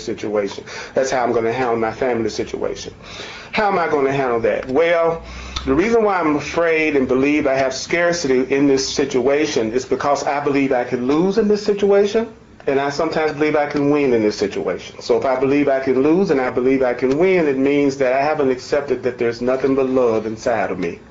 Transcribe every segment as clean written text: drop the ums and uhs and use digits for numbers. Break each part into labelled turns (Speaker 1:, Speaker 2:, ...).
Speaker 1: situation. That's how I'm going to handle my family situation. How am I going to handle that? Well, the reason why I'm afraid and believe I have scarcity in this situation is because I believe I can lose in this situation, and I sometimes believe I can win in this situation. So if I believe I can lose and I believe I can win, it means that I haven't accepted that there's nothing but love inside of me.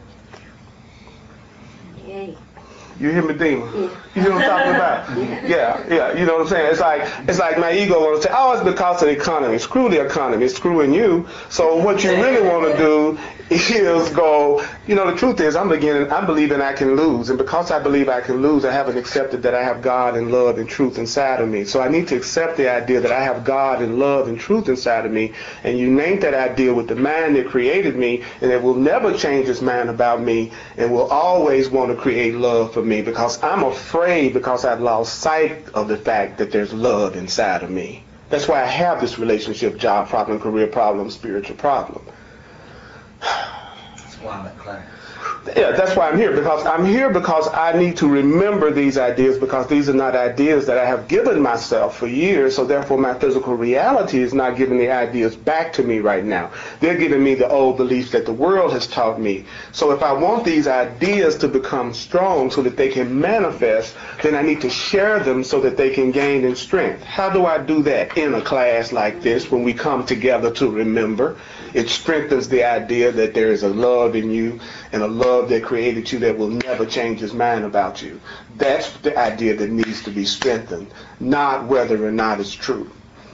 Speaker 1: You hear me, Dima? Yeah. You hear what I'm talking about? Yeah. You know what I'm saying? It's like my ego wants to say, oh, it's because of the economy. Screw the economy. It's screwing you. So what you really want to do is go, the truth is I'm believing I can lose. And because I believe I can lose, I haven't accepted that I have God and love and truth inside of me. So I need to accept the idea that I have God and love and truth inside of me, and unite that idea with the mind that created me, and it will never change its mind about me, and will always want to create love for me, because I'm afraid, because I've lost sight of the fact that there's love inside of me. That's why I have this relationship, job problem, career problem, spiritual problem.
Speaker 2: That's why I'm at class.
Speaker 1: Yeah, that's why I'm here, because I need to remember these ideas, because these are not ideas that I have given myself for years, so therefore my physical reality is not giving the ideas back to me right now. They're giving me the old beliefs that the world has taught me. So if I want these ideas to become strong so that they can manifest, then I need to share them so that they can gain in strength. How do I do that? In a class like this, when we come together to remember. It strengthens the idea that there is a love in you, and a love that created you that will never change his mind about you. That's the idea that needs to be strengthened, not whether or not it's true.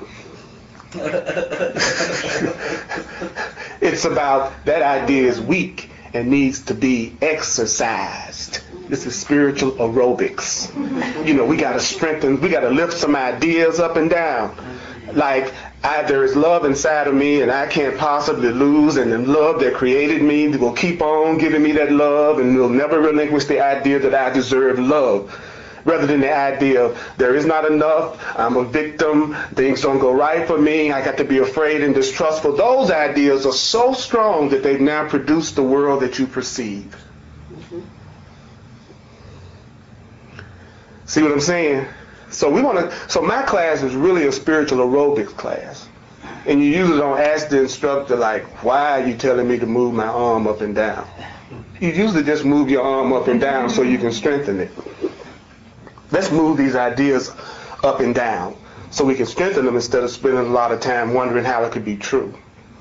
Speaker 1: It's about that idea is weak and needs to be exercised. This is spiritual aerobics. We got to strengthen, we got to lift some ideas up and down. Like, there is love inside of me, and I can't possibly lose, and the love that created me will keep on giving me that love, and will never relinquish the idea that I deserve love, rather than the idea of there is not enough, I'm a victim, things don't go right for me, I got to be afraid and distrustful. Those ideas are so strong that they've now produced the world that you perceive. See what I'm saying? So my class is really a spiritual aerobics class. And you usually don't ask the instructor, like, why are you telling me to move my arm up and down? You usually just move your arm up and down so you can strengthen it. Let's move these ideas up and down so we can strengthen them instead of spending a lot of time wondering how it could be true.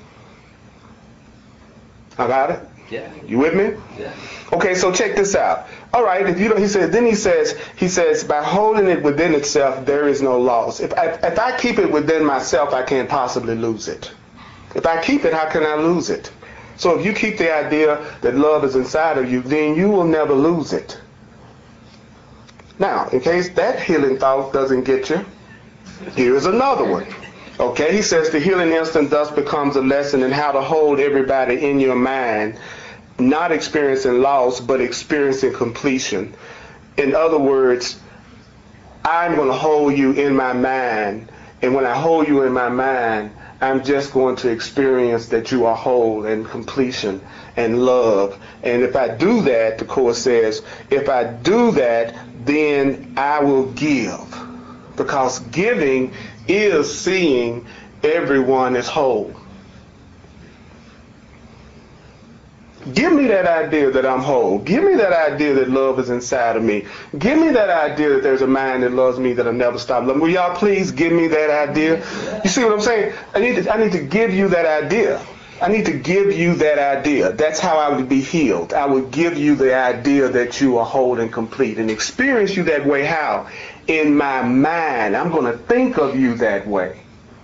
Speaker 1: I got it?
Speaker 2: Yeah.
Speaker 1: You with me?
Speaker 2: Yeah.
Speaker 1: Okay, so check this out. All right, if you don't, he says, by holding it within itself, there is no loss. If I keep it within myself, I can't possibly lose it. If I keep it, how can I lose it? So if you keep the idea that love is inside of you, then you will never lose it. Now, in case that healing thought doesn't get you, here's another one. Okay, he says the healing instant thus becomes a lesson in how to hold everybody in your mind, not experiencing loss, but experiencing completion. In other words, I'm going to hold you in my mind, and when I hold you in my mind, I'm just going to experience that you are whole and completion and love. And if I do that, the Course says, if I do that, then I will give. Because giving is seeing everyone as whole. Give me that idea that I'm whole. Give me that idea that love is inside of me. Give me that idea that there's a mind that loves me that'll never stop loving. Will y'all please give me that idea? You see what I'm saying? I need to give you that idea. I need to give you that idea. That's how I would be healed. I would give you the idea that you are whole and complete, and experience you that way. How? In my mind. I'm going to think of you that way.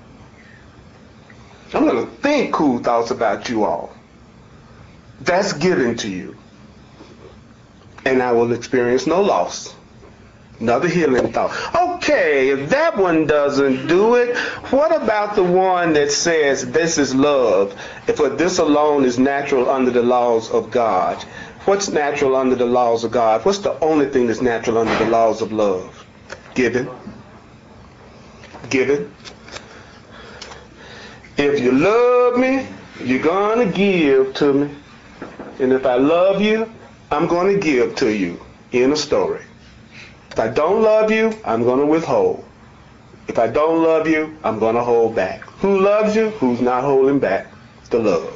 Speaker 1: I'm going to think cool thoughts about you all. That's given to you. And I will experience no loss. Another healing thought. Okay, if that one doesn't do it, what about the one that says this is love? For this alone is natural under the laws of God. What's natural under the laws of God? What's the only thing that's natural under the laws of love? Giving. Giving. If you love me, you're going to give to me. And if I love you, I'm going to give to you. In a story. If I don't love you, I'm going to withhold. If I don't love you, I'm going to hold back. Who loves you? Who's not holding back the love?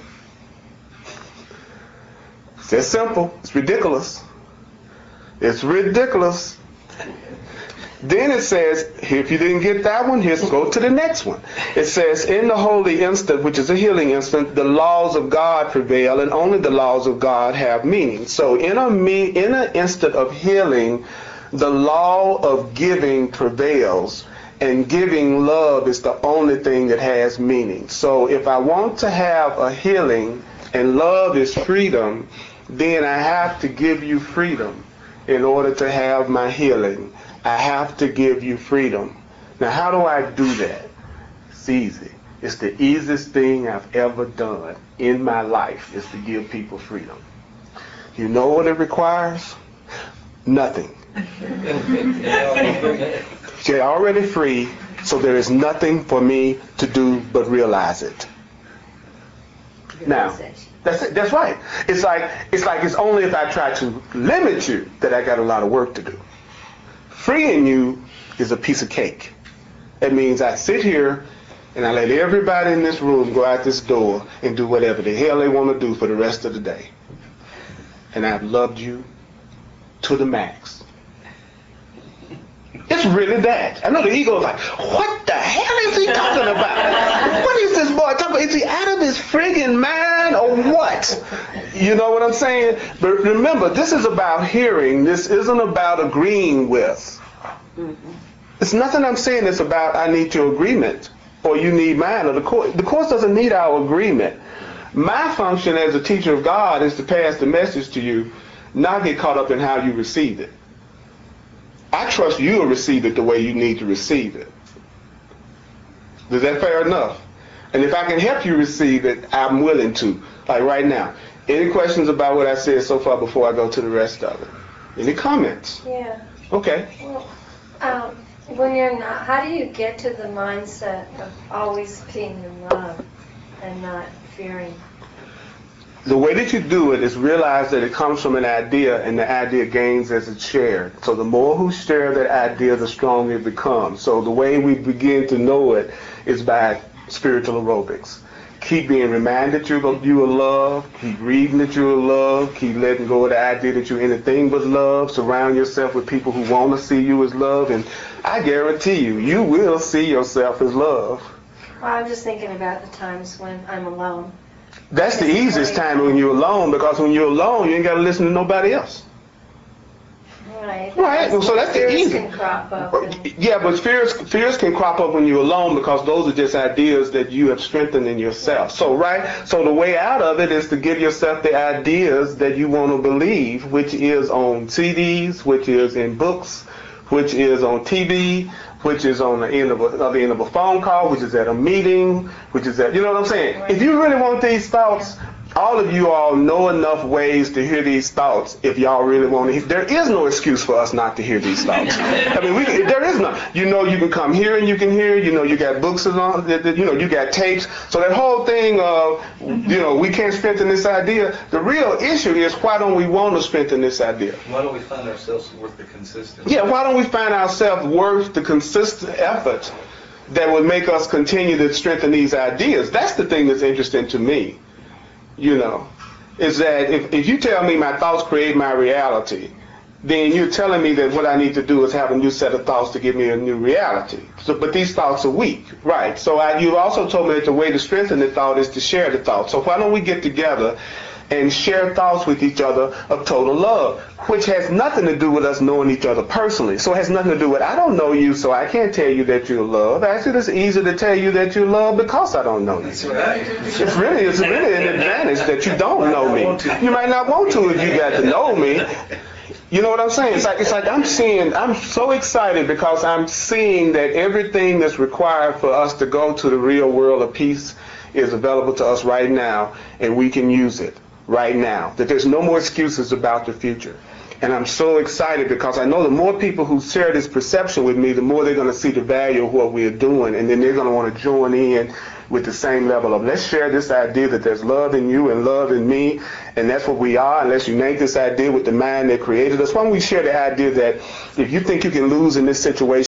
Speaker 1: It's that simple. It's ridiculous. It's ridiculous. Then it says, if you didn't get that one, here's go to the next one. It says, in the holy instant, which is a healing instant, the laws of God prevail, and only the laws of God have meaning. So in an instant of healing, the law of giving prevails, and giving love is the only thing that has meaning. So if I want to have a healing, and love is freedom, then I have to give you freedom in order to have my healing. I have to give you freedom. Now, how do I do that? It's easy. It's the easiest thing I've ever done in my life is to give people freedom. You know what it requires? Nothing. You're already free, so there is nothing for me to do but realize it. Now, that's it. That's right. It's like it's only if I try to limit you that I got a lot of work to do. Freeing you is a piece of cake. That means I sit here and I let everybody in this room go out this door and do whatever the hell they want to do for the rest of the day. And I've loved you to the max. It's really that. I know the ego is like, what the hell is he talking about? What is this boy talking about? Is he out of his friggin' mind or what? You know what I'm saying? But remember, this is about hearing. This isn't about agreeing with. It's nothing I'm saying that's about I need your agreement or you need mine or the course. The course doesn't need our agreement. My function as a teacher of God is to pass the message to you, not get caught up in how you receive it. I trust you will receive it the way you need to receive it. Is that fair enough? And if I can help you receive it, I'm willing to. Like right now. Any questions about what I said so far before I go to the rest of it? Any comments?
Speaker 2: Yeah.
Speaker 1: Okay.
Speaker 2: Well, when you're not, how do you get to the mindset of always being in love and not fearing?
Speaker 1: The way that you do it is realize that it comes from an idea, and the idea gains as it's shared. So the more who share that idea, the stronger it becomes. So the way we begin to know it is by spiritual aerobics. Keep being reminded you are loved. Keep reading that you are loved. Keep letting go of the idea that you're anything but love. Surround yourself with people who want to see you as love. And I guarantee you, you will see yourself as love.
Speaker 2: Well, I'm just thinking about the times when I'm alone.
Speaker 1: That's the easiest time when you're alone, because when you're alone, you ain't got to listen to nobody else.
Speaker 2: Right.
Speaker 1: Right. Well, so that's the
Speaker 2: Fears
Speaker 1: easy.
Speaker 2: can crop up.
Speaker 1: Yeah, but fears can crop up when you're alone, because those are just ideas that you have strengthened in yourself. So So the way out of it is to give yourself the ideas that you want to believe, which is on CDs, which is in books, which is on TV, which is on the end of a phone call, which is at a meeting, which is at, you know what I'm saying? If you really want these thoughts, all of you all know enough ways to hear these thoughts. If y'all really want to hear, there is no excuse for us not to hear these thoughts. I mean, there is none. You know, you can come here and you can hear. You know, you got books on. You know, you got tapes. So that whole thing of, you know, we can't strengthen this idea. The real issue is, why don't we want to strengthen this idea?
Speaker 3: Why don't we find ourselves worth the consistency?
Speaker 1: Yeah, why don't we find ourselves worth the consistent effort that would make us continue to strengthen these ideas? That's the thing that's interesting to me. You know, is that if you tell me my thoughts create my reality, then you're telling me that what I need to do is have a new set of thoughts to give me a new reality. So, but these thoughts are weak, right? So you also told me that the way to strengthen the thought is to share the thought. So why don't we get together and share thoughts with each other of total love, which has nothing to do with us knowing each other personally. So it has nothing to do with, I don't know you, so I can't tell you that you're loved. Actually, it's easy to tell you that you're loved because I don't know you.
Speaker 3: That's right.
Speaker 1: It's really an advantage that you don't know me. You might not want to if you got to know me. You know what I'm saying? It's like I'm so excited because I'm seeing that everything that's required for us to go to the real world of peace is available to us right now, and we can use it right now. That there's no more excuses about the future. And I'm so excited because I know the more people who share this perception with me, the more they're going to see the value of what we're doing, and then they're going to want to join in with the same level of, let's share this idea that there's love in you and love in me, and that's what we are, and let's unite this idea with the mind that created us. Why don't we share the idea that if you think you can lose in this situation,